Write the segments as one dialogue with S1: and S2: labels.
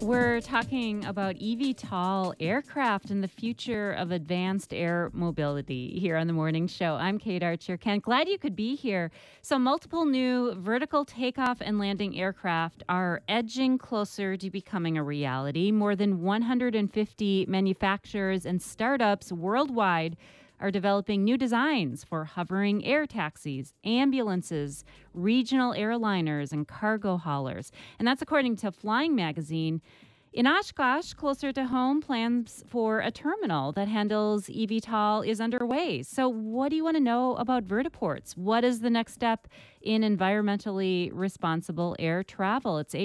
S1: We're talking about eVTOL aircraft and the future of advanced air mobility here on the morning show. I'm Kate Archer. Kent, glad you could be here. So, multiple new vertical takeoff and landing aircraft are edging closer to becoming a reality. More than 150 manufacturers and startups worldwide are developing new designs for hovering air taxis, ambulances, regional airliners, and cargo haulers. And that's according to Flying Magazine. In Oshkosh, closer to home, plans for a terminal that handles eVTOL is underway. So what do you want to know about vertiports? What is the next step in environmentally responsible air travel? It's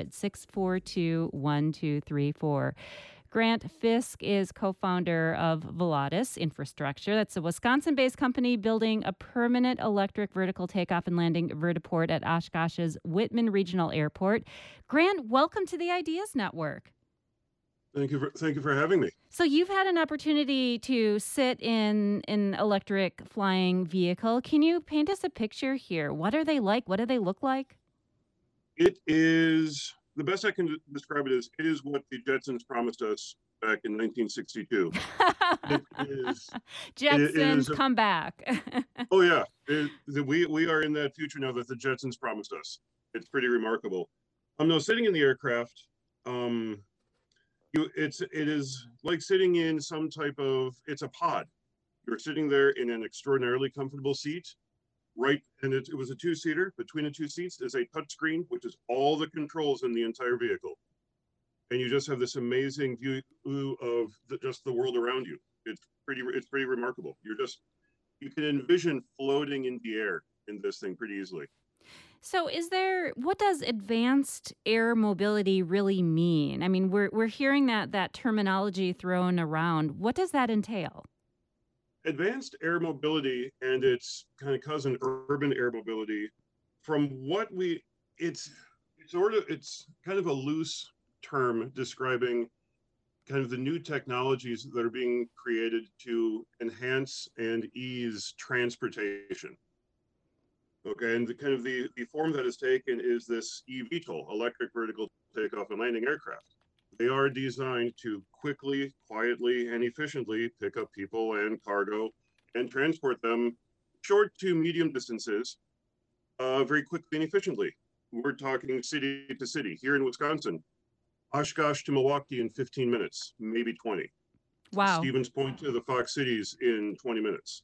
S1: 800-642-1234. Grant Fisk is co-founder of Volatus Infrastructure. That's a Wisconsin-based company building a permanent electric vertical takeoff and landing vertiport at Oshkosh's Whitman Regional Airport. Grant, welcome to the Ideas Network.
S2: Thank you for having me.
S1: So you've had an opportunity to sit in an electric flying vehicle. Can you paint us a picture here? What are they like? What do they look like?
S2: It is, the best I can describe it is what the Jetsons promised us back in 1962.
S1: Jetsons, come back.
S2: Oh yeah, we are in that future now that the Jetsons promised us. It's pretty remarkable. No, sitting in the aircraft, it is like sitting in some type of, it's a pod. You're sitting there in an extraordinarily comfortable seat. Right, and it was a two-seater. Between the two seats is a touchscreen, which is all the controls in the entire vehicle, and you just have this amazing view of just the world around you. It's pretty remarkable. You can envision floating in the air in this thing pretty easily.
S1: So what does advanced air mobility really mean? I mean, we're hearing that terminology thrown around. What does that entail?
S2: Advanced air mobility and its kind of cousin urban air mobility, it's kind of a loose term describing kind of the new technologies that are being created to enhance and ease transportation. Okay, and the form that is taken is this eVTOL, electric vertical takeoff and landing aircraft. They are designed to quickly, quietly, and efficiently pick up people and cargo and transport them short to medium distances very quickly and efficiently. We're talking city to city. Here in Wisconsin, Oshkosh to Milwaukee in 15 minutes, maybe 20.
S1: Wow.
S2: Stevens Point to the Fox Cities in 20 minutes.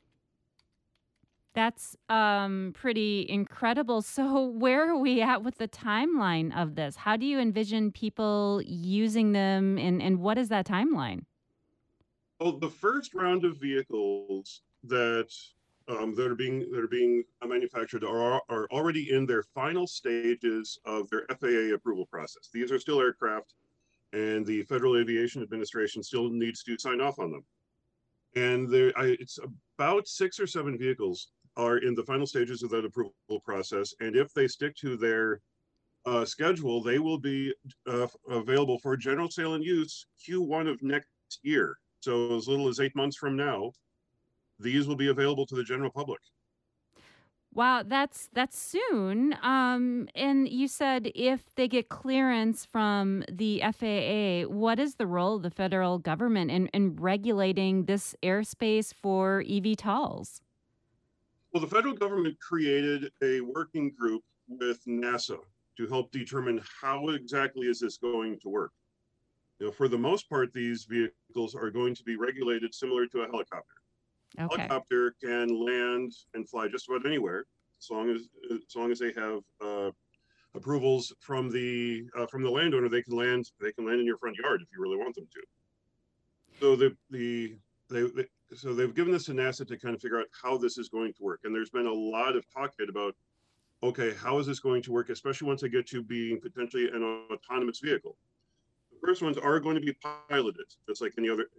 S1: That's pretty incredible. So where are we at with the timeline of this? How do you envision people using them, and what is that timeline?
S2: Well, the first round of vehicles that are being manufactured are already in their final stages of their FAA approval process. These are still aircraft, and the Federal Aviation Administration still needs to sign off on them. And it's about 6 or 7 vehicles are in the final stages of that approval process. And if they stick to their schedule, they will be available for general sale and use Q1 of next year. So as little as 8 months from now, these will be available to the general public.
S1: Wow, that's soon. And you said if they get clearance from the FAA, what is the role of the federal government in regulating this airspace for eVTOLs?
S2: Well, the federal government created a working group with NASA to help determine how exactly is this going to work. For the most part, these vehicles are going to be regulated similar to a helicopter.
S1: Okay.
S2: Helicopter can land and fly just about anywhere, as long as they have approvals from the landowner. They can land in your front yard if you really want them to. So they've given this to NASA to kind of figure out how this is going to work. And there's been a lot of talk about, okay, how is this going to work, especially once they get to being potentially an autonomous vehicle. The first ones are going to be piloted, just like any other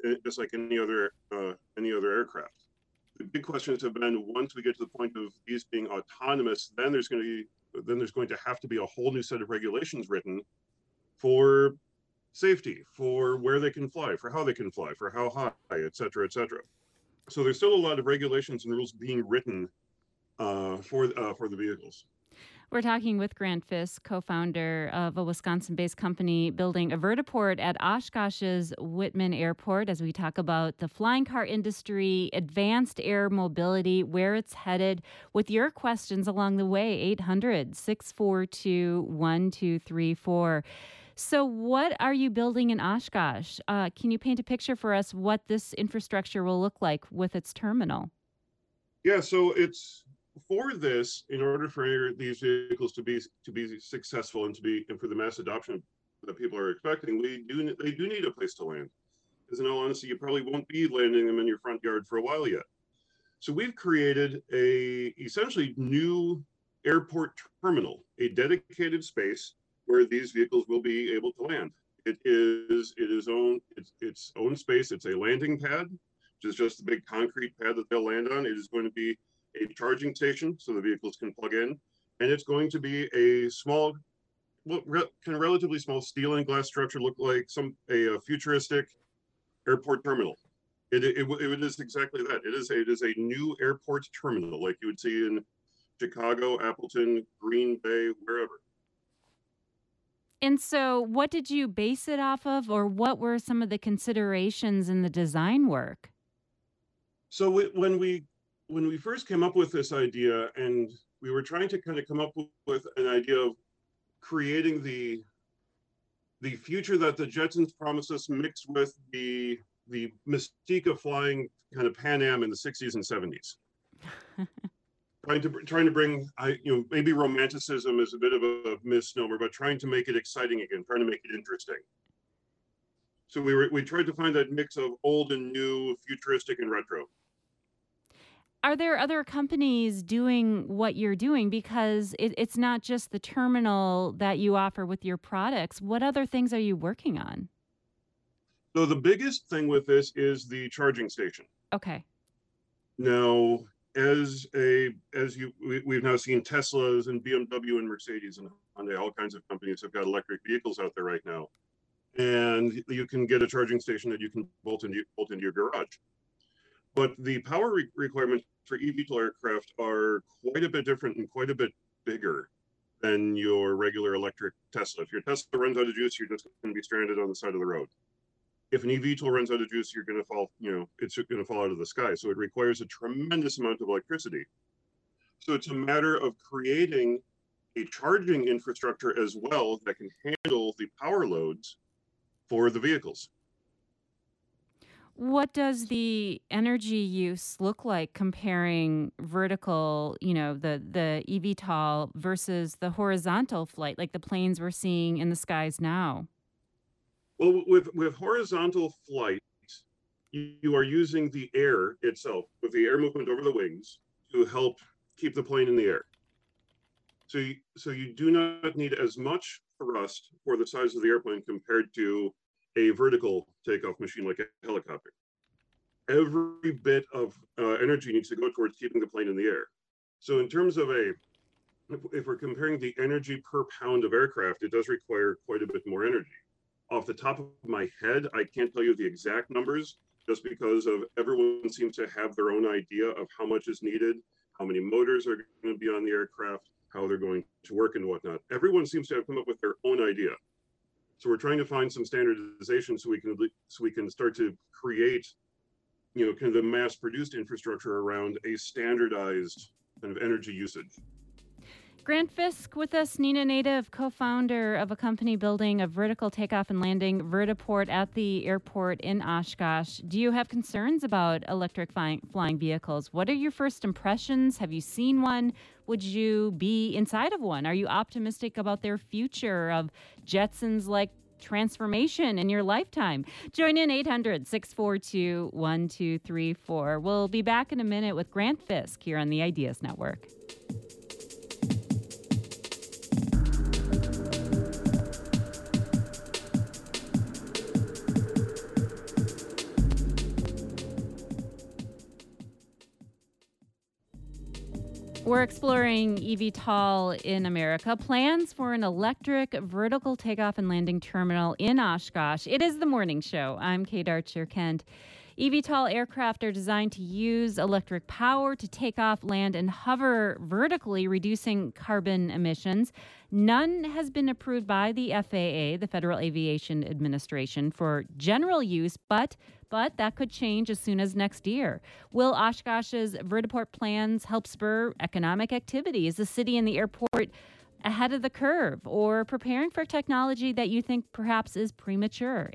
S2: aircraft. The big questions have been, once we get to the point of these being autonomous, then there's going to have to be a whole new set of regulations written for safety, for where they can fly, for how they can fly, for how high, et cetera, et cetera. So there's still a lot of regulations and rules being written for the vehicles.
S1: We're talking with Grant Fisk, co-founder of a Wisconsin-based company building a vertiport at Oshkosh's Whitman Airport, as we talk about the flying car industry, advanced air mobility, where it's headed, with your questions along the way. 800-642-1234. So what are you building in Oshkosh? Can you paint a picture for us what this infrastructure will look like with its terminal?
S2: Yeah, so it's for this, in order for these vehicles to be successful and for the mass adoption that people are expecting, they do need a place to land. Because in all honesty, you probably won't be landing them in your front yard for a while yet. So we've created a essentially new airport terminal, a dedicated space where these vehicles will be able to land. It is its own space. It's a landing pad, which is just a big concrete pad that they'll land on. It is going to be a charging station so the vehicles can plug in, and it's going to be a small, relatively small steel and glass structure, look like a futuristic airport terminal. It is exactly that. It is a new airport terminal like you would see in Chicago, Appleton, Green Bay, wherever.
S1: And so what did you base it off of, or what were some of the considerations in the design work?
S2: So when we first came up with this idea, and we were trying to kind of come up with an idea of creating the future that the Jetsons promised us, mixed with the mystique of flying kind of Pan Am in the 60s and 70s. trying to bring, maybe romanticism is a bit of a misnomer, but trying to make it exciting again, trying to make it interesting. So we tried to find that mix of old and new, futuristic and retro.
S1: Are there other companies doing what you're doing? Because it's not just the terminal that you offer with your products. What other things are you working on?
S2: So the biggest thing with this is the charging station.
S1: Okay.
S2: Now, we've now seen Teslas and BMW and Mercedes and Hyundai, all kinds of companies have got electric vehicles out there right now. And you can get a charging station that you can bolt into your garage. But the power requirements for eVTOL aircraft are quite a bit different and quite a bit bigger than your regular electric Tesla. If your Tesla runs out of juice, you're just going to be stranded on the side of the road. If an eVTOL runs out of juice, you're going to fall, it's going to fall out of the sky. So it requires a tremendous amount of electricity. So it's a matter of creating a charging infrastructure as well that can handle the power loads for the vehicles.
S1: What does the energy use look like comparing vertical, the eVTOL versus the horizontal flight, like the planes we're seeing in the skies now?
S2: Well, with horizontal flight, you are using the air itself, with the air movement over the wings, to help keep the plane in the air. So you do not need as much thrust for the size of the airplane compared to a vertical takeoff machine like a helicopter. Every bit of energy needs to go towards keeping the plane in the air. So in terms of if we're comparing the energy per pound of aircraft, it does require quite a bit more energy. Off the top of my head, I can't tell you the exact numbers, just because everyone seems to have their own idea of how much is needed, how many motors are going to be on the aircraft, how they're going to work and whatnot. Everyone seems to have come up with their own idea. So we're trying to find some standardization so we can start to create, kind of the mass-produced infrastructure around a standardized kind of energy usage.
S1: Grant Fisk with us, Neenah Native, co-founder of a company building a vertical takeoff and landing vertiport at the airport in Oshkosh. Do you have concerns about electric flying vehicles? What are your first impressions? Have you seen one? Would you be inside of one? Are you optimistic about their future of Jetsons like transformation in your lifetime? Join in 800-642-1234. We'll be back in a minute with Grant Fisk here on the Ideas Network. We're exploring eVTOL in America, plans for an electric vertical takeoff and landing terminal in Oshkosh. It is the morning show. I'm Kate Archer-Kent. eVTOL aircraft are designed to use electric power to take off, land, and hover vertically, reducing carbon emissions. None has been approved by the FAA, the Federal Aviation Administration, for general use, but that could change as soon as next year. Will Oshkosh's vertiport plans help spur economic activity? Is the city and the airport ahead of the curve or preparing for technology that you think perhaps is premature?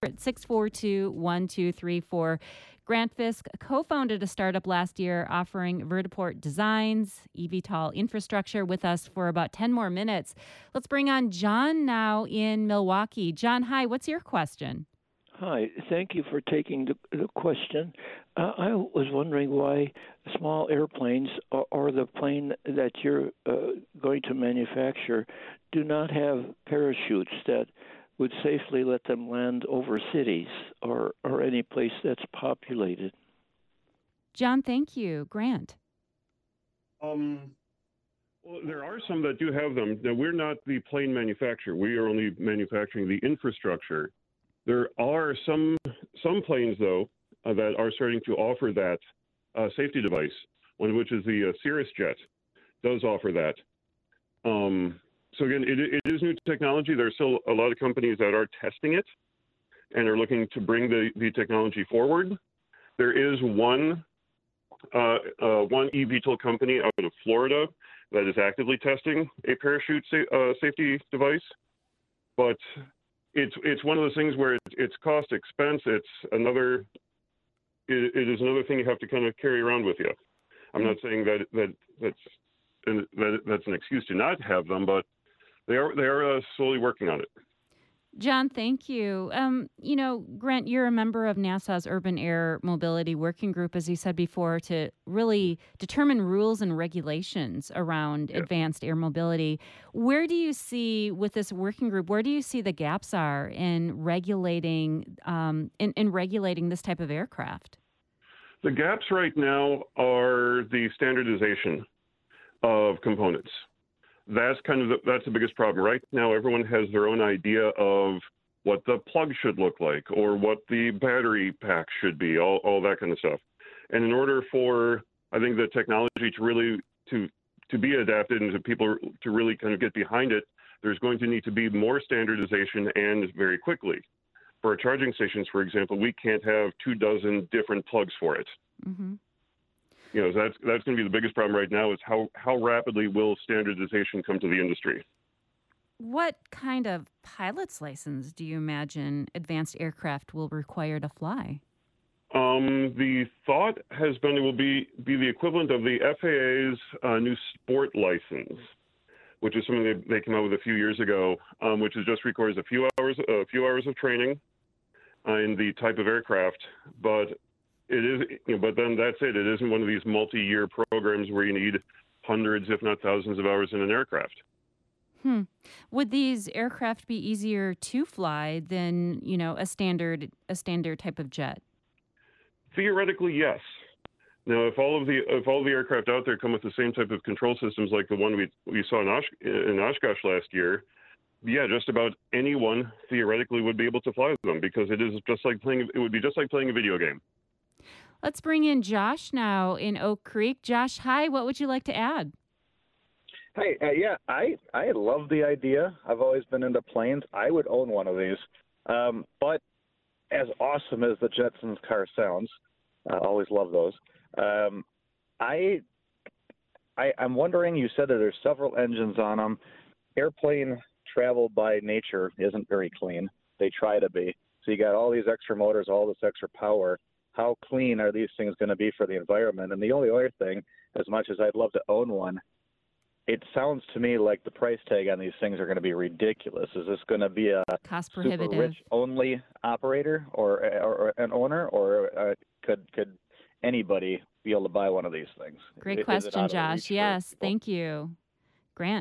S1: 800-642-1234. Grant Fisk co-founded a startup last year offering vertiport designs, eVTOL infrastructure, with us for about 10 more minutes. Let's bring on John now in Milwaukee. John, hi, what's your question?
S3: Hi, thank you for taking the question. I was wondering why small airplanes or the plane that you're going to manufacture do not have parachutes that would safely let them land over cities or any place that's populated.
S1: John, thank you. Grant.
S2: Well, there are some that do have them. Now, we're not the plane manufacturer. We are only manufacturing the infrastructure. There are some planes, though, that are starting to offer that safety device, one of which is the Cirrus Jet, does offer that. So again, it is new technology. There's still a lot of companies that are testing it and are looking to bring the technology forward. There is one eVTOL company out of Florida that is actively testing a parachute safety device, but it's one of those things where it's cost expense. It is another thing you have to kind of carry around with you. I'm not saying that's an excuse to not have them, but they are slowly working on it.
S1: John, thank you. Grant, you're a member of NASA's Urban Air Mobility Working Group, as you said before, to really determine rules and regulations around advanced air mobility. Where do you see, with this working group, where do you see the gaps are in regulating this type of aircraft?
S2: The gaps right now are the standardization of components. That's the biggest problem. Right now, everyone has their own idea of what the plug should look like or what the battery pack should be, all that kind of stuff. And in order for, I think, the technology to really to be adapted and to people to really kind of get behind it, there's going to need to be more standardization and very quickly. For our charging stations, for example, we can't have 24 different plugs for it. Mm-hmm. So that's going to be the biggest problem right now is how rapidly will standardization come to the industry?
S1: What kind of pilot's license do you imagine advanced aircraft will require to fly?
S2: The thought has been it will be the equivalent of the FAA's new sport license, which is something they came out with a few years ago, which just requires a few hours of training in the type of aircraft, but it is, but then that's it. It isn't one of these multi-year programs where you need hundreds, if not thousands, of hours in an aircraft.
S1: Would these aircraft be easier to fly than a standard type of jet?
S2: Theoretically, yes. Now, if all the aircraft out there come with the same type of control systems like the one we saw in Oshkosh last year, yeah, just about anyone theoretically would be able to fly them because it would be just like playing a video game.
S1: Let's bring in Josh now in Oak Creek. Josh, hi. What would you like to add?
S4: Hey, I love the idea. I've always been into planes. I would own one of these. But as awesome as the Jetsons car sounds, I always love those. I'm wondering, you said that there's several engines on them. Airplane travel by nature isn't very clean. They try to be. So you got all these extra motors, all this extra power. How clean are these things going to be for the environment? And the only other thing, as much as I'd love to own one, it sounds to me like the price tag on these things are going to be ridiculous. Is this going to be a
S1: cost
S4: super rich only operator or an owner, or could anybody be able to buy one of these things?
S1: Great question, Josh. Yes, thank you. Grant.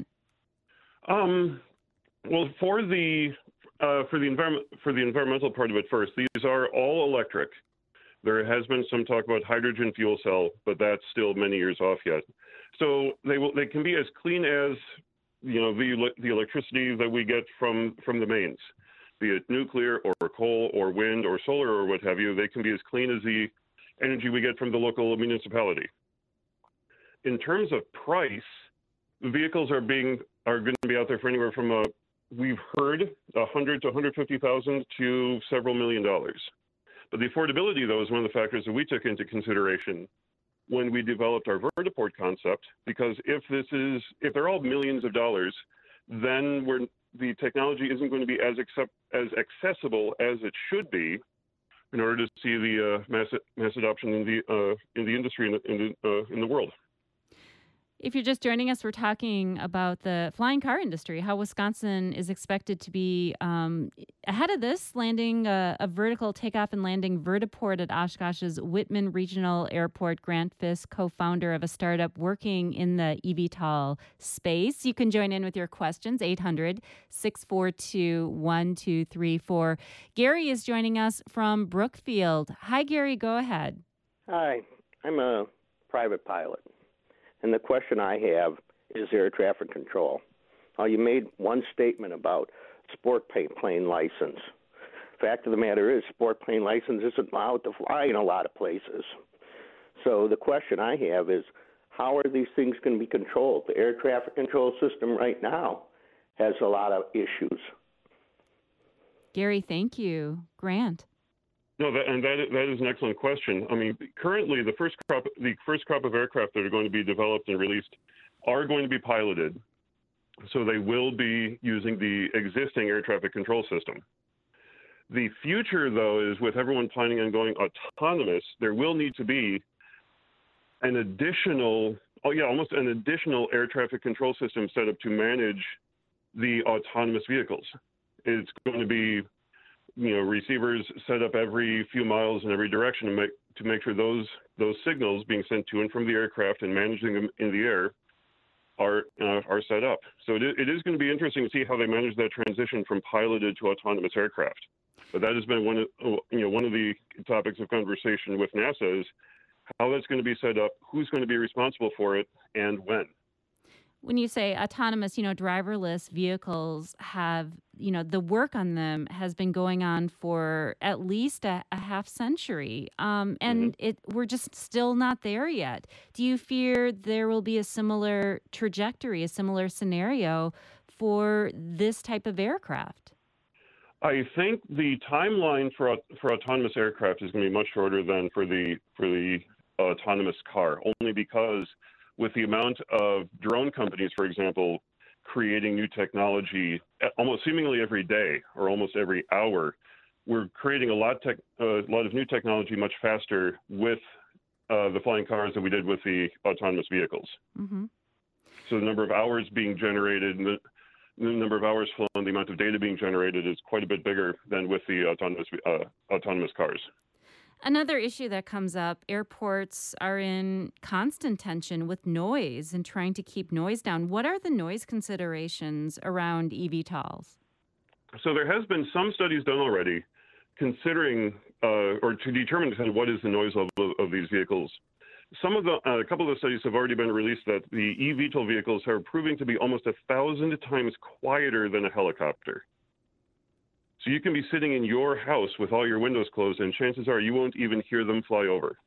S2: Well, for the environmental part of it first, these are all electric. There has been some talk about hydrogen fuel cell, but that's still many years off yet. So they can be as clean as the electricity that we get from the mains.
S5: be it nuclear or coal or wind or solar or what have you. They can be as clean as the energy we get from the local municipality. In terms of price, the vehicles are going to be out there for anywhere from we've heard 100 to 150,000 to several $1 million. But the affordability, though, is one of the factors that we took into consideration when we developed our vertiport concept. Because if they're all millions of dollars, then the technology isn't going to be as accessible as it should be in order to see the mass adoption in the industry in the world.
S1: If you're just joining us, we're talking about the flying car industry, how Wisconsin is expected to be ahead of this, landing a vertical takeoff and landing vertiport at Oshkosh's Whitman Regional Airport. Grant Fisk, co-founder of a startup working in the eVTOL space. You can join in with your questions, 800-642-1234. Gary is joining us from Brookfield. Hi, Gary, go ahead.
S6: Hi, I'm a private pilot. And the question I have is air traffic control. You made one statement about sport plane license. Fact of the matter is, sport plane license isn't allowed to fly in a lot of places. So the question I have is, how are these things going to be controlled? The air traffic control system right now has a lot of issues.
S1: Gary, thank you. Grant.
S5: No, that is an excellent question. I mean, currently the first crop of aircraft that are going to be developed and released are going to be piloted. So they will be using the existing air traffic control system. The future, though, is with everyone planning on going autonomous, there will need to be almost an additional air traffic control system set up to manage the autonomous vehicles. It's going to be receivers set up every few miles in every direction to make sure those signals being sent to and from the aircraft and managing them in the air are set up. So it is going to be interesting to see how they manage that transition from piloted to autonomous aircraft. But that has been one of the topics of conversation with NASA is how that's going to be set up, who's going to be responsible for it, and when.
S1: When you say autonomous, driverless vehicles have, the work on them has been going on for at least a half century. We're just still not there yet. Do you fear there will be a similar trajectory, a similar scenario for this type of aircraft?
S5: I think the timeline for autonomous aircraft is going to be much shorter than for the autonomous car, only because with the amount of drone companies, for example, creating new technology almost seemingly every day or almost every hour, we're creating a lot of new technology much faster with the flying cars than we did with the autonomous vehicles. Mm-hmm. So the number of hours being generated and the number of hours flown, the amount of data being generated is quite a bit bigger than with the autonomous cars.
S1: Another issue that comes up, airports are in constant tension with noise and trying to keep noise down. What are the noise considerations around eVTOLs?
S5: So there has been some studies done already considering or to determine kind of what is the noise level of these vehicles. A couple of the studies have already been released that the eVTOL vehicles are proving to be almost 1,000 times quieter than a helicopter. So you can be sitting in your house with all your windows closed, and chances are you won't even hear them fly over.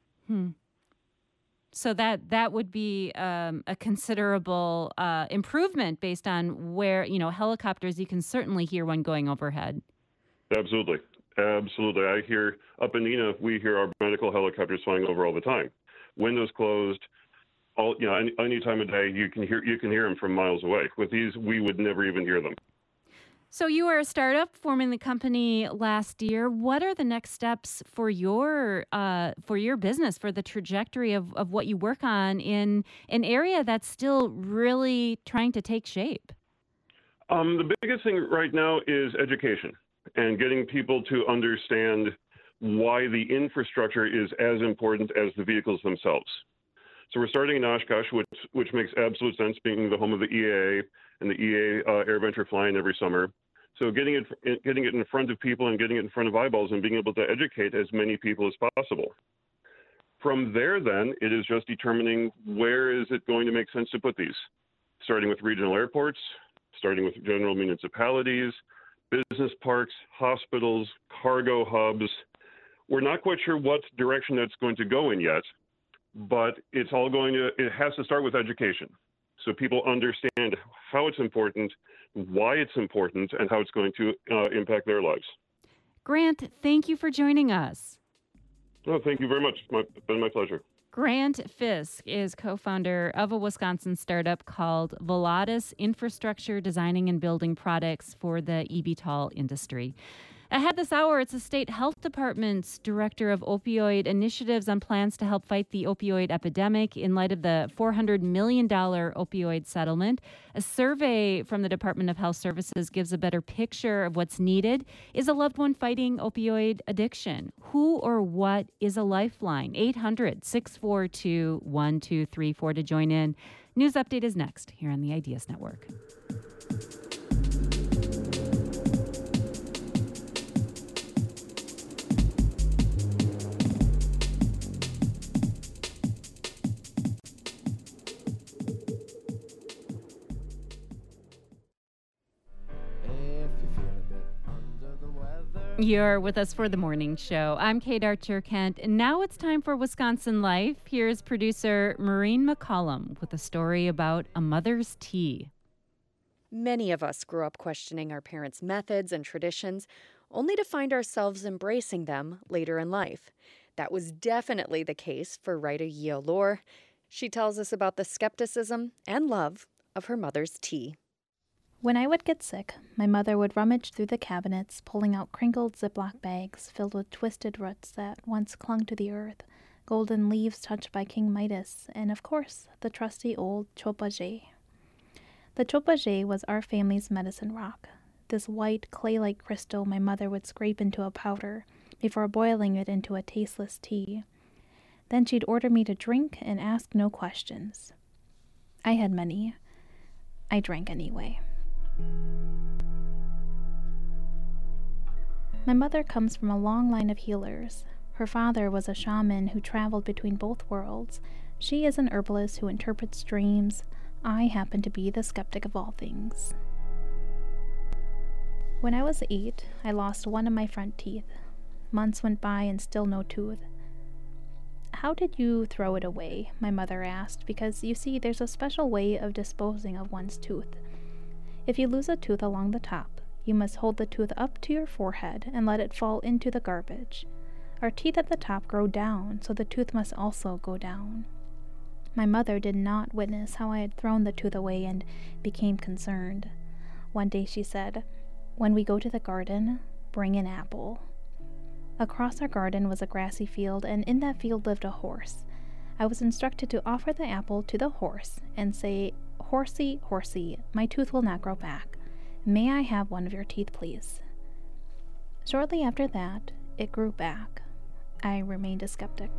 S1: So that would be a considerable improvement based on where, helicopters, you can certainly hear one going overhead.
S5: Absolutely. I hear up in Neenah, we hear our medical helicopters flying over all the time. Windows closed, any time of day, you can hear them from miles away. With these, we would never even hear them.
S1: So you are a startup forming the company last year. What are the next steps for your business, for the trajectory of what you work on in an area that's still really trying to take shape?
S5: The biggest thing right now is education and getting people to understand why the infrastructure is as important as the vehicles themselves. So we're starting in Oshkosh, which makes absolute sense, being the home of the EAA, and the EAA AirVenture flying every summer. So getting it in front of people and getting it in front of eyeballs and being able to educate as many people as possible. From there, then, it is just determining where is it going to make sense to put these, starting with regional airports, starting with general municipalities, business parks, hospitals, cargo hubs. We're not quite sure what direction that's going to go in yet, but it has to start with education. So people understand how it's important, why it's important, and how it's going to impact their lives.
S1: Grant, thank you for joining us.
S5: Oh, thank you very much. It's been my pleasure.
S1: Grant Fisk is co-founder of a Wisconsin startup called Volatus Infrastructure, designing and building products for the eVTOL industry. Ahead this hour, it's the state health department's director of opioid initiatives on plans to help fight the opioid epidemic in light of the $400 million opioid settlement. A survey from the Department of Health Services gives a better picture of what's needed. Is a loved one fighting opioid addiction? Who or what is a lifeline? 800-642-1234 to join in. News Update is next here on the Ideas Network. You're with us for the morning show. I'm Kate Archer-Kent, and now it's time for Wisconsin Life. Here's producer Maureen McCollum with a story about a mother's tea.
S7: Many of us grew up questioning our parents' methods and traditions, only to find ourselves embracing them later in life. That was definitely the case for writer Yeo Lor. She tells us about the skepticism and love of her mother's tea.
S8: When I would get sick, my mother would rummage through the cabinets, pulling out crinkled Ziploc bags filled with twisted roots that once clung to the earth, golden leaves touched by King Midas, and of course, the trusty old Chopajé. The Chopajé was our family's medicine rock, this white, clay-like crystal my mother would scrape into a powder before boiling it into a tasteless tea. Then she'd order me to drink and ask no questions. I had many. I drank anyway. My mother comes from a long line of healers. Her father was a shaman who traveled between both worlds. She is an herbalist who interprets dreams. I happen to be the skeptic of all things. When I was 8, I lost one of my front teeth. Months went by and still no tooth. How did you throw it away? My mother asked, because you see, there's a special way of disposing of one's tooth. If you lose a tooth along the top, you must hold the tooth up to your forehead and let it fall into the garbage. Our teeth at the top grow down, so the tooth must also go down. My mother did not witness how I had thrown the tooth away and became concerned. One day she said, "When we go to the garden, bring an apple." Across our garden was a grassy field, and in that field lived a horse. I was instructed to offer the apple to the horse and say, "Horsey, horsey, my tooth will not grow back. May I have one of your teeth, please?" Shortly after that, it grew back. I remained a skeptic.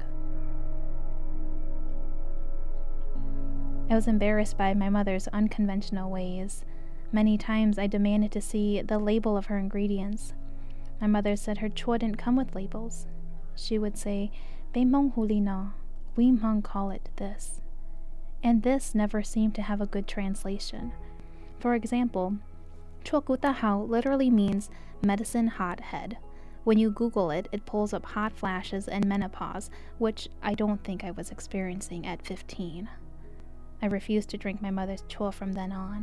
S8: I was embarrassed by my mother's unconventional ways. Many times I demanded to see the label of her ingredients. My mother said her chua didn't come with labels. She would say, "Be mong huli na, we mong call it this." And this never seemed to have a good translation. For example, chua kuta hao literally means medicine hot head. When you Google it, it pulls up hot flashes and menopause, which I don't think I was experiencing at 15. I refused to drink my mother's chua from then on.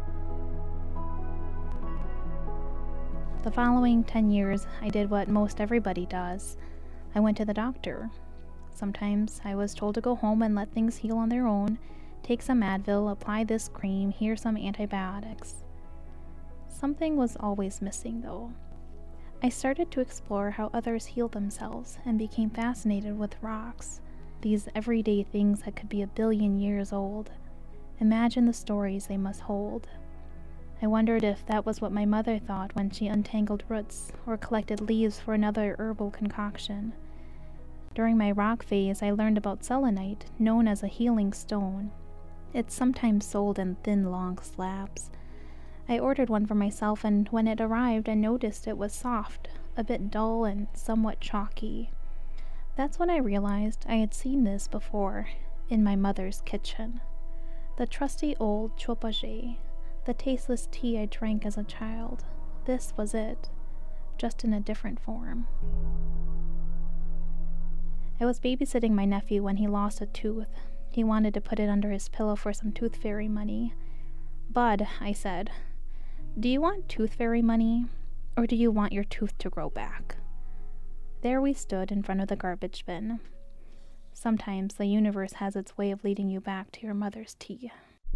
S8: The following 10 years, I did what most everybody does. I went to the doctor. Sometimes I was told to go home and let things heal on their own, take some Advil, apply this cream, here's some antibiotics. Something was always missing, though. I started to explore how others heal themselves and became fascinated with rocks, these everyday things that could be a billion years old. Imagine the stories they must hold. I wondered if that was what my mother thought when she untangled roots or collected leaves for another herbal concoction. During my rock phase, I learned about selenite, known as a healing stone. It's sometimes sold in thin, long slabs. I ordered one for myself, and when it arrived, I noticed it was soft, a bit dull, and somewhat chalky. That's when I realized I had seen this before, in my mother's kitchen. The trusty old chopajé, the tasteless tea I drank as a child. This was it, just in a different form. I was babysitting my nephew when he lost a tooth. He wanted to put it under his pillow for some tooth fairy money. Bud, I said, do you want tooth fairy money, or do you want your tooth to grow back? There we stood in front of the garbage bin. Sometimes the universe has its way of leading you back to your mother's tea.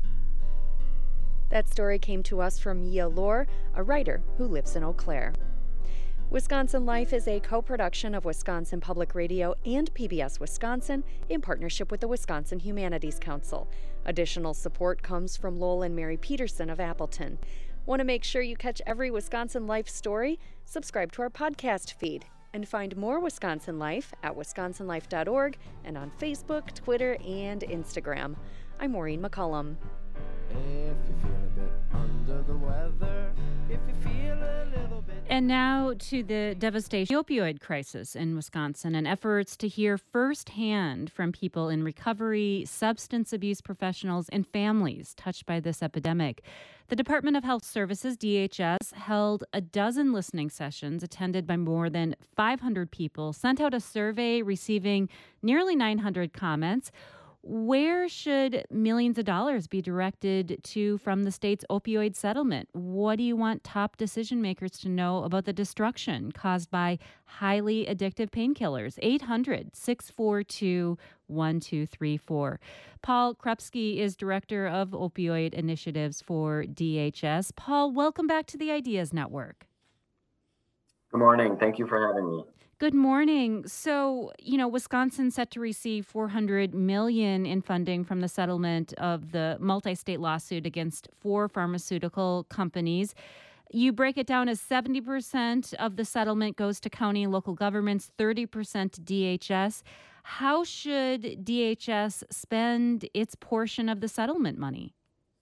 S7: That story came to us from Yia Lor, a writer who lives in Eau Claire. Wisconsin Life is a co-production of Wisconsin Public Radio and PBS Wisconsin in partnership with the Wisconsin Humanities Council. Additional support comes from Lowell and Mary Peterson of Appleton. Want to make sure you catch every Wisconsin Life story? Subscribe to our podcast feed and find more Wisconsin Life at wisconsinlife.org and on Facebook, Twitter, and Instagram. I'm Maureen McCullum.
S9: If you feel a bit under the weather, if you feel a little bit...
S1: And now to the devastation of the opioid crisis in Wisconsin and efforts to hear firsthand from people in recovery, substance abuse professionals, and families touched by this epidemic. The Department of Health Services, DHS, held a dozen listening sessions attended by more than 500 people, sent out a survey receiving nearly 900 comments. Where should millions of dollars be directed to from the state's opioid settlement? What do you want top decision makers to know about the destruction caused by highly addictive painkillers? 800-642-1234. Paul Krupski is Director of Opioid Initiatives for DHS. Paul, welcome back to the Ideas Network.
S10: Good morning. Thank you for having me.
S1: Good morning. So, Wisconsin set to receive $400 million in funding from the settlement of the multi-state lawsuit against 4 pharmaceutical companies. You break it down as 70% of the settlement goes to county and local governments, 30% to DHS. How should DHS spend its portion of the settlement money?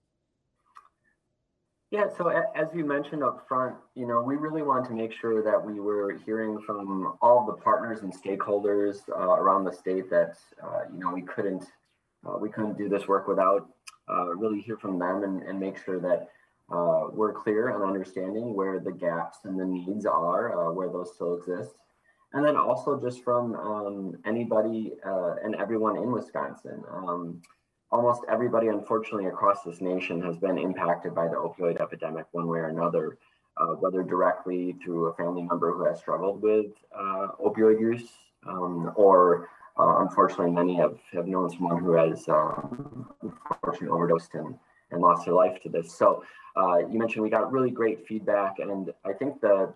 S10: Yeah, so as you mentioned up front, we really wanted to make sure that we were hearing from all the partners and stakeholders around the state that, we couldn't do this work without really hear from them and make sure that we're clear on understanding where the gaps and the needs are, where those still exist. And then also just from anybody and everyone in Wisconsin. Almost everybody, unfortunately, across this nation has been impacted by the opioid epidemic one way or another, whether directly through a family member who has struggled with opioid use, or unfortunately, many have known someone who has unfortunately overdosed and lost their life to this. So you mentioned we got really great feedback, and I think the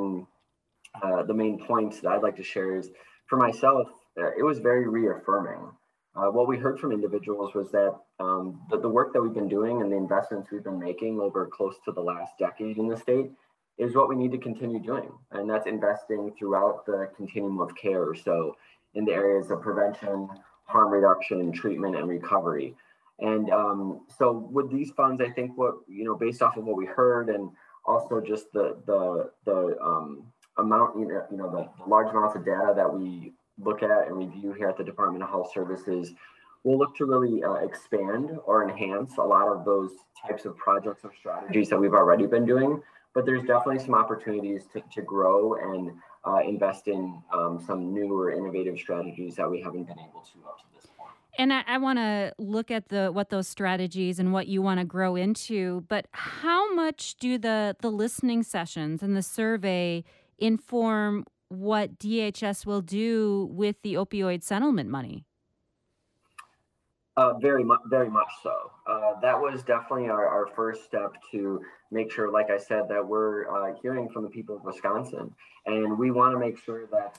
S10: main points that I'd like to share is, for myself, it was very reaffirming. What we heard from individuals was that the work that we've been doing and the investments we've been making over close to the last decade in the state is what we need to continue doing. And that's investing throughout the continuum of care. So in the areas of prevention, harm reduction, treatment, and recovery. And so with these funds, I think based off of what we heard and also just the amount, the large amounts of data that we look at and review here at the Department of Health Services, we'll look to really expand or enhance a lot of those types of projects or strategies that we've already been doing. But there's definitely some opportunities to grow and invest in some new or innovative strategies that we haven't been able to up to this point.
S1: And I want to look at what those strategies and what you want to grow into. But how much do the listening sessions and the survey inform what DHS will do with the opioid settlement money?
S10: Very much so. That was definitely our first step to make sure, like I said, that we're hearing from the people of Wisconsin, and we want to make sure that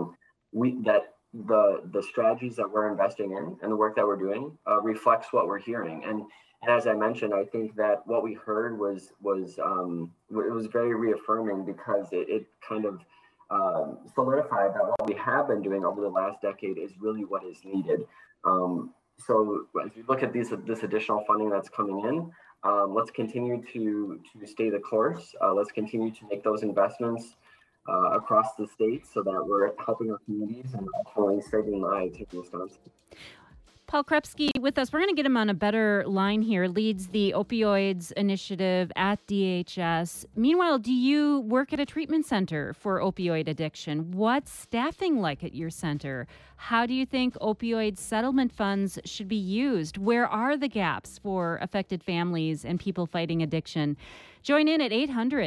S10: the strategies that we're investing in and the work that we're doing reflects what we're hearing. And as I mentioned, I think that what we heard was very reaffirming, because it kind of solidified that what we have been doing over the last decade is really what is needed. So as you look at this additional funding that's coming in, let's continue to stay the course. Let's continue to make those investments across the state so that we're helping our communities and hopefully saving lives here in Wisconsin.
S1: Paul Krepsky with us. We're going to get him on a better line here, leads the opioids initiative at DHS. Meanwhile, do you work at a treatment center for opioid addiction? What's staffing like at your center? How do you think opioid settlement funds should be used? Where are the gaps for affected families and people fighting addiction? Join in at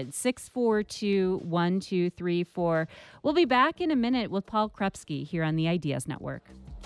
S1: 800-642-1234. We'll be back in a minute with Paul Krepsky here on the Ideas Network.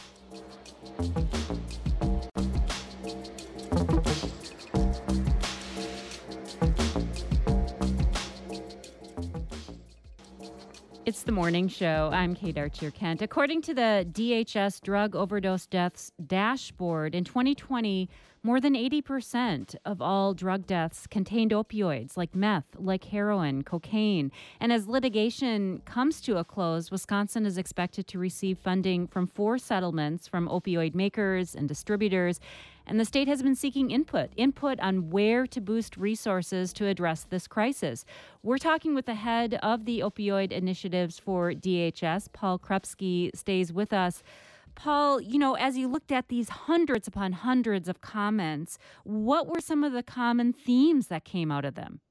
S1: It's the morning show. I'm Kate Archer-Kent. According to the DHS Drug Overdose Deaths Dashboard, in 2020, more than 80% of all drug deaths contained opioids like meth, like heroin, cocaine. And as litigation comes to a close, Wisconsin is expected to receive funding from 4 settlements from opioid makers and distributors. And the state has been seeking input on where to boost resources to address this crisis. We're talking with the head of the opioid initiatives for DHS. Paul Krepsky stays with us. Paul, as you looked at these hundreds upon hundreds of comments, what were some of the common themes that came out of them?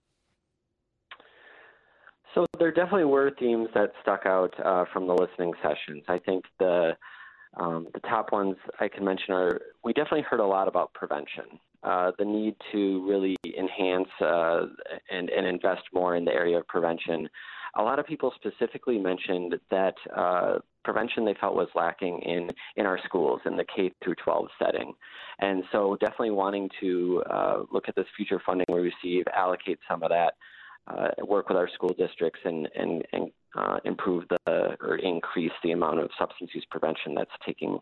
S11: So there definitely were themes that stuck out from the listening sessions. I think the top ones I can mention are, we definitely heard a lot about prevention, the need to really enhance and invest more in the area of prevention. A lot of people specifically mentioned that prevention they felt was lacking in our schools, in the K through 12 setting. And so definitely wanting to look at this future funding we receive, allocate some of that, work with our school districts and improve or increase the amount of substance use prevention that's taking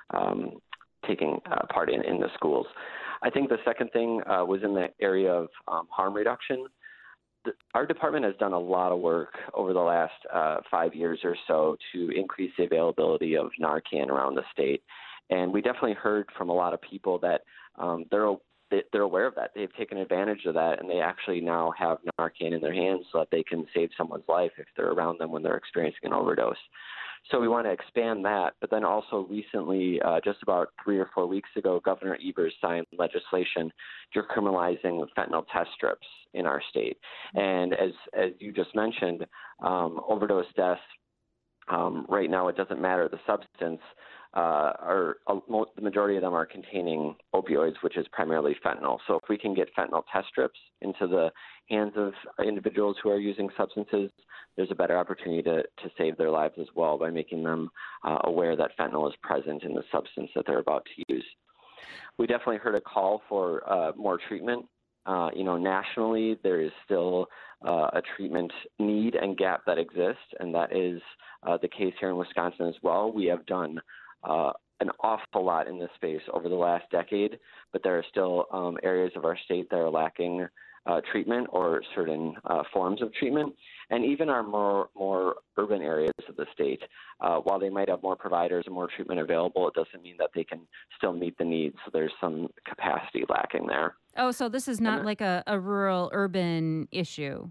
S11: part in the schools. I think the second thing was in the area of harm reduction. Our department has done a lot of work over the last 5 years or so to increase the availability of Narcan around the state. And we definitely heard from a lot of people that they're aware of that. They've taken advantage of that, and they actually now have Narcan in their hands so that they can save someone's life if they're around them when they're experiencing an overdose. So we want to expand that. But then also recently, just about 3 or 4 weeks ago, Governor Evers signed legislation decriminalizing fentanyl test strips in our state. And as you just mentioned, overdose deaths, right now it doesn't matter the substance. The majority of them are containing opioids, which is primarily fentanyl. So if we can get fentanyl test strips into the hands of individuals who are using substances, there's a better opportunity to save their lives as well by making them aware that fentanyl is present in the substance that they're about to use. We definitely heard a call for more treatment. Nationally, there is still a treatment need and gap that exists, and that is the case here in Wisconsin as well. We have done an awful lot in this space over the last decade, but there are still areas of our state that are lacking treatment or certain forms of treatment. And even our more urban areas of the state, while they might have more providers and more treatment available, it doesn't mean that they can still meet the needs. So there's some capacity lacking there.
S1: Oh, so this is not like a rural-urban issue?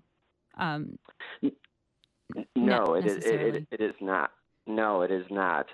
S11: No, it is not. No, it is not.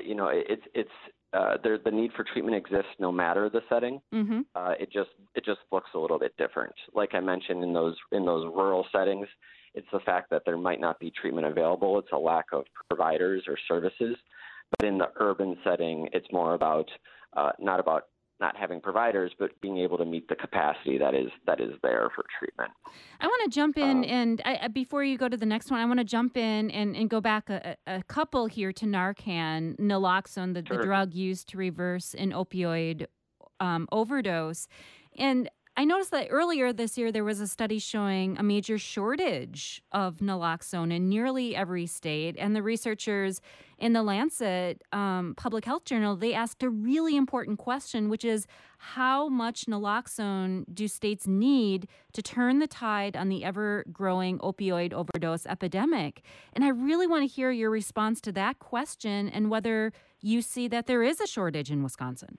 S11: The need for treatment exists no matter the setting.
S1: Mm-hmm.
S11: It just looks a little bit different. Like I mentioned, in those rural settings, it's the fact that there might not be treatment available. It's a lack of providers or services. But in the urban setting, it's more about not about not having providers, but being able to meet the capacity that is there for treatment.
S1: I want to jump in, and before you go to the next one, I want to jump in and go back a couple here to Narcan, naloxone, the drug used to reverse an opioid overdose. And I noticed that earlier this year, there was a study showing a major shortage of naloxone in nearly every state. And the researchers in the Lancet Public Health Journal, they asked a really important question, which is how much naloxone do states need to turn the tide on the ever-growing opioid overdose epidemic? And I really want to hear your response to that question and whether you see that there is a shortage in Wisconsin.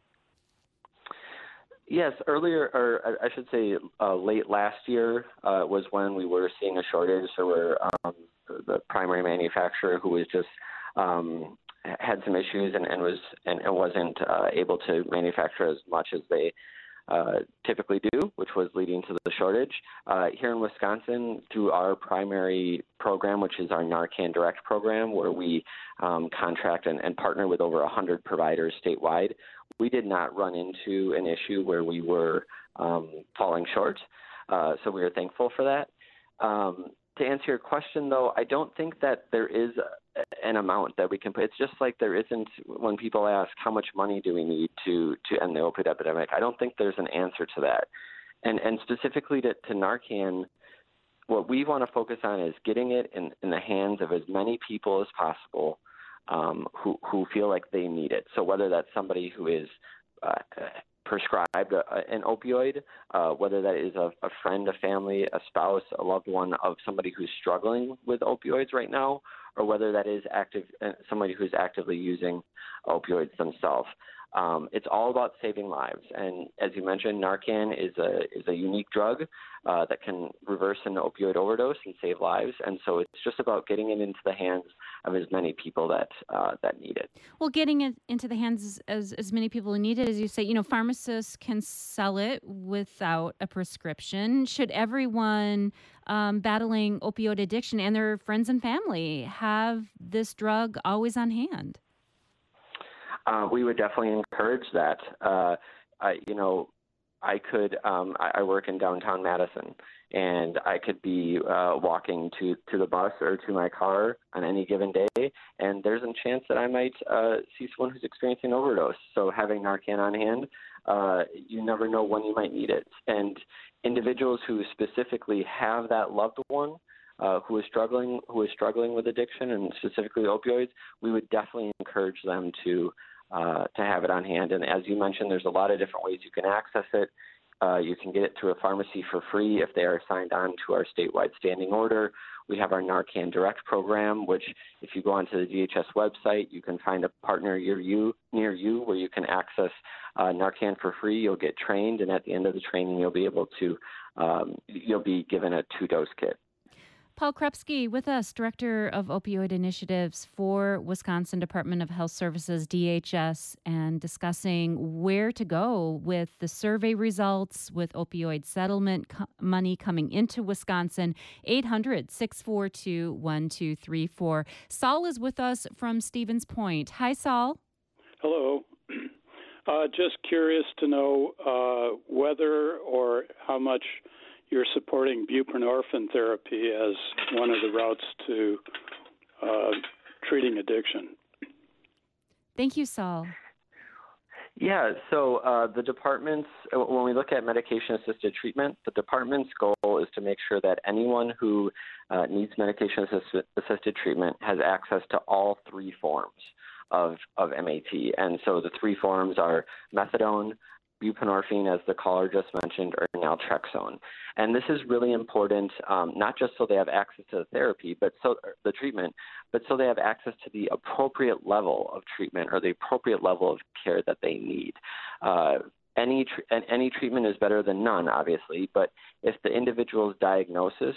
S11: Yes, earlier, or I should say late last year was when we were seeing a shortage. There were the primary manufacturer who was just had some issues and wasn't able to manufacture as much as they typically do, which was leading to the shortage. Here in Wisconsin, through our primary program, which is our Narcan Direct program, where we contract and partner with over 100 providers statewide, we did not run into an issue where we were falling short. So we are thankful for that. To answer your question, though, I don't think that there is an amount that we can put. It's just like there isn't when people ask how much money do we need to end the opioid epidemic. I don't think there's an answer to that. And specifically to Narcan, what we want to focus on is getting it in the hands of as many people as possible who feel like they need it. So whether that's somebody who is prescribed an opioid, whether that is a friend, a family, a spouse, a loved one of somebody who's struggling with opioids right now, or whether that is somebody who's actively using opioids themselves. It's all about saving lives. And as you mentioned, Narcan is a unique drug that can reverse an opioid overdose and save lives. And so it's just about getting it into the hands of as many people that need it.
S1: Well, getting it into the hands as many people who need it, as you say, pharmacists can sell it without a prescription. Should everyone battling opioid addiction and their friends and family have this drug always on hand?
S11: We would definitely encourage that. I work in downtown Madison, and I could be walking to the bus or to my car on any given day, and there's a chance that I might see someone who's experiencing an overdose. So having Narcan on hand, you never know when you might need it. And individuals who specifically have that loved one who is struggling with addiction and specifically opioids, we would definitely encourage them to have it on hand. And as you mentioned, there's a lot of different ways you can access it. You can get it through a pharmacy for free if they are signed on to our statewide standing order. We have our Narcan Direct program, which if you go onto the DHS website, you can find a partner near you where you can access Narcan for free. You'll get trained, and at the end of the training, you'll be given a 2-dose kit.
S1: Paul Krupski with us, Director of Opioid Initiatives for Wisconsin Department of Health Services, DHS, and discussing where to go with the survey results, with opioid settlement money coming into Wisconsin. 800-642-1234. Saul is with us from Stevens Point. Hi, Saul.
S12: Hello. Just curious to know whether or how much you're supporting buprenorphine therapy as one of the routes to treating addiction.
S1: Thank you, Saul.
S11: Yeah, so the department's, when we look at medication-assisted treatment, the department's goal is to make sure that anyone who needs medication-assisted treatment has access to all 3 forms of MAT. And so the 3 forms are methadone, buprenorphine, as the caller just mentioned, or naltrexone. And this is really important, not just so they have access to the therapy, the treatment, but so they have access to the appropriate level of treatment or the appropriate level of care that they need. Any treatment is better than none, obviously, but if the individual's diagnosis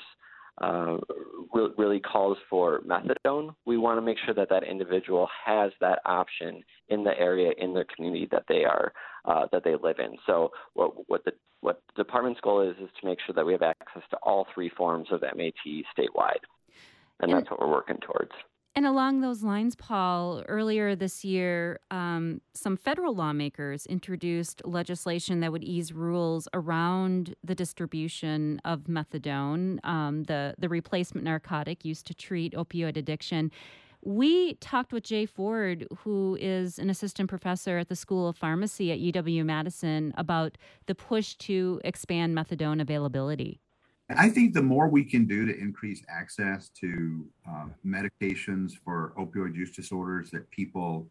S11: really calls for methadone, we want to make sure that individual has that option in the area, in the community that they live in. So what the department's goal is to make sure that we have access to all 3 forms of MAT statewide, and that's what we're working towards.
S1: And along those lines, Paul, earlier this year, some federal lawmakers introduced legislation that would ease rules around the distribution of methadone, the replacement narcotic used to treat opioid addiction. We talked with Jay Ford, who is an assistant professor at the School of Pharmacy at UW-Madison, about the push to expand methadone availability.
S13: I think the more we can do to increase access to medications for opioid use disorders that people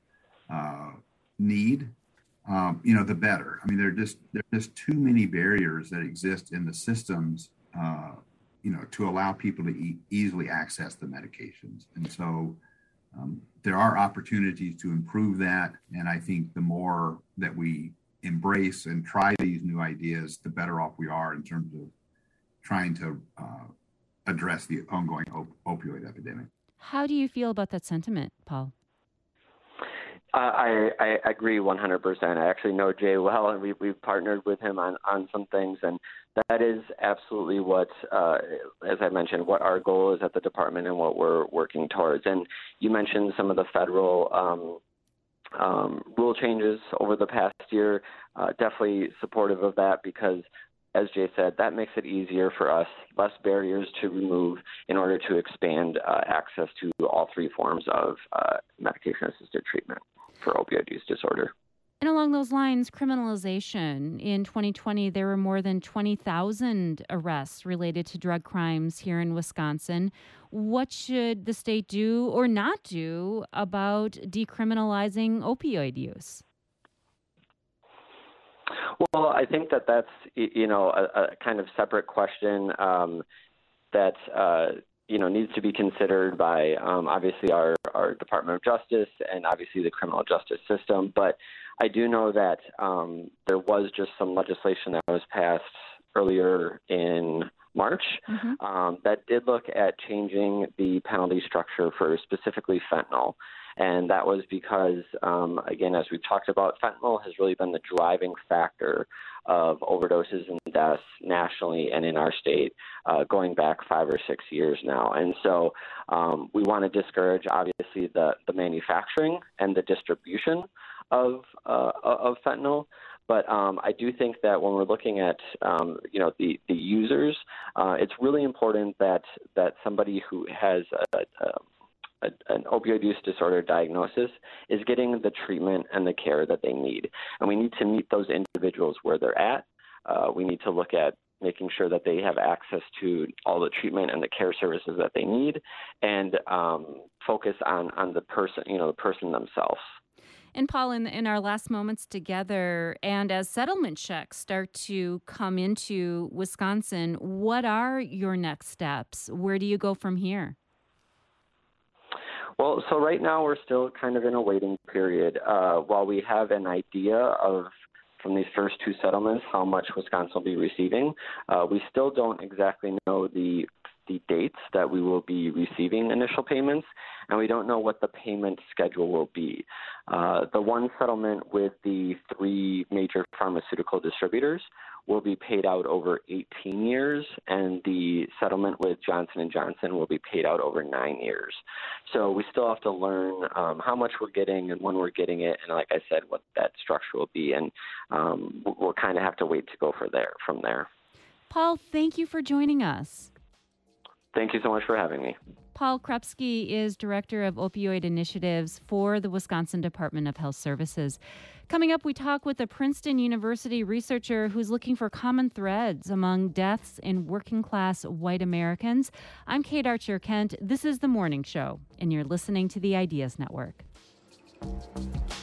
S13: need, the better. I mean, there are just too many barriers that exist in the systems, to allow people to easily access the medications. And so there are opportunities to improve that. And I think the more that we embrace and try these new ideas, the better off we are in terms of trying to address the ongoing opioid epidemic.
S1: How do you feel about that sentiment, Paul?
S11: I agree 100%. I actually know Jay well, and we've partnered with him on some things, and that is absolutely what, as I mentioned, what our goal is at the department and what we're working towards. And you mentioned some of the federal rule changes over the past year. Definitely supportive of that because, as Jay said, that makes it easier for us, less barriers to remove in order to expand access to all three forms of medication-assisted treatment for opioid use disorder.
S1: And along those lines, criminalization. In 2020, there were more than 20,000 arrests related to drug crimes here in Wisconsin. What should the state do or not do about decriminalizing opioid use?
S11: Well, I think that's, a kind of separate question that, needs to be considered by obviously our Department of Justice and obviously the criminal justice system. But I do know that there was just some legislation that was passed earlier in March that did look at changing the penalty structure for specifically fentanyl. And that was because, again, as we've talked about, fentanyl has really been the driving factor of overdoses and deaths nationally and in our state going back 5 or 6 years now. And so we want to discourage, obviously, the manufacturing and the distribution of fentanyl. But I do think that when we're looking at, the users, it's really important that somebody who has an opioid use disorder diagnosis is getting the treatment and the care that they need. And we need to meet those individuals where they're at. We need to look at making sure that they have access to all the treatment and the care services that they need and focus on the person, the person themselves.
S1: And Paul, in our last moments together, and as settlement checks start to come into Wisconsin, what are your next steps? Where do you go from here?
S11: Well, so right now we're still kind of in a waiting period. While we have an idea of, from these first two settlements, how much Wisconsin will be receiving, we still don't exactly know the dates that we will be receiving initial payments, and we don't know what the payment schedule will be. The one settlement with the three major pharmaceutical distributors will be paid out over 18 years, and the settlement with Johnson & Johnson will be paid out over 9 years. So we still have to learn how much we're getting and when we're getting it, and like I said, what that structure will be, and we'll kind of have to wait to go from there.
S1: Paul, thank you for joining us.
S11: Thank you so much for having me.
S1: Paul Krupski is Director of Opioid Initiatives for the Wisconsin Department of Health Services. Coming up, we talk with a Princeton University researcher who's looking for common threads among deaths in working-class white Americans. I'm Kate Archer-Kent. This is The Morning Show, and you're listening to the Ideas Network.